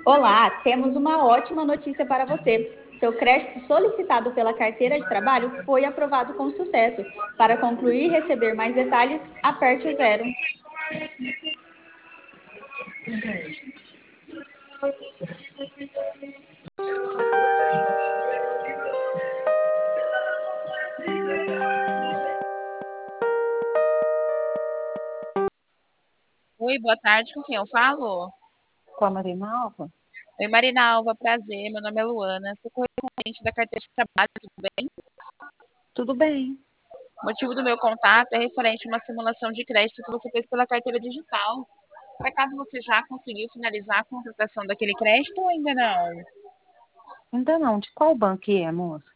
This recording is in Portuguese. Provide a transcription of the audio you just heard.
Olá, temos uma ótima notícia para você. Seu crédito solicitado pela carteira de trabalho foi aprovado com sucesso. Para concluir e receber mais detalhes, aperte o zero. Oi, boa tarde, com quem eu falo? Com a Marinalva? Oi, Marinalva, prazer, meu nome é Luana, sou correspondente da carteira de trabalho, tudo bem? Tudo bem. O motivo do meu contato é referente a uma simulação de crédito que você fez pela carteira digital. Por acaso você já conseguiu finalizar a contratação daquele crédito ou ainda não? Ainda não. De qual banco é, moça?